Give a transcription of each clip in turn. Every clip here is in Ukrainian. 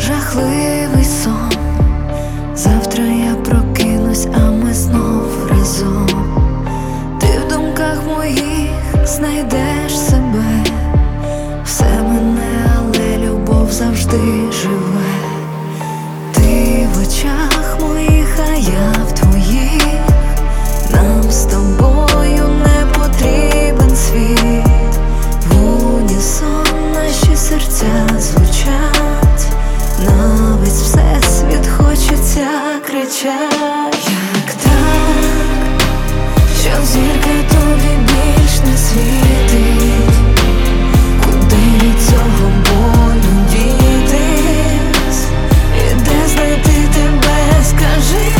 жахливий сон. Завтра я прокинусь, а ми знов разом. Ти в думках моїх знайдеш себе. Все мене, але любов завжди живе. Ти в очах моїх, а я в твоїх. Нам з тобою не потрібен світ. В унісон наші серця звучать. Навіть всесвіт хочеться кричать. Як так, що зірка тобі більш не світить? Куди від цього болю дітись? І де знайти тебе, скажи?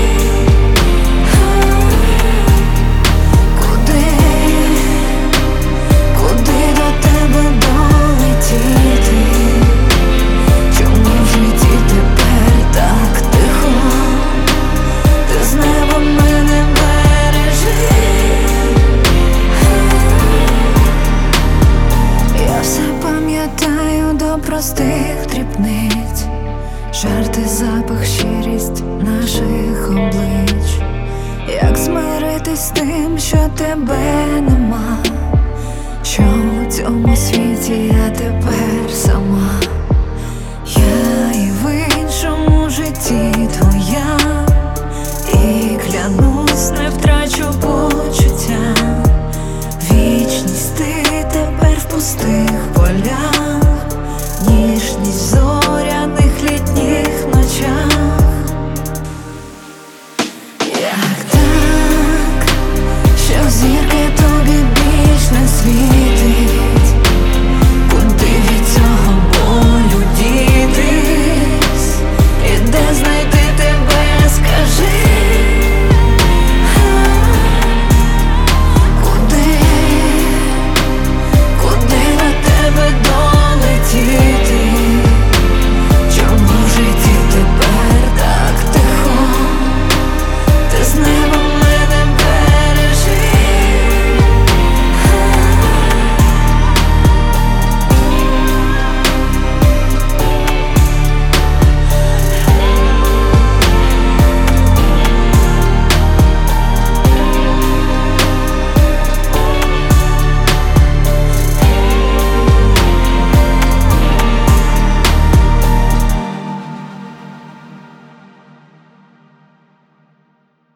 Куди до тебе долетіти? Чому в житті тепер так тихо? Ти з неба мене бережи. Я все пам'ятаю до простих дрібниць. Жарти, запах, щирість наших облич. Як змиритись з тим, що тебе нема? Що у цьому світі я тебе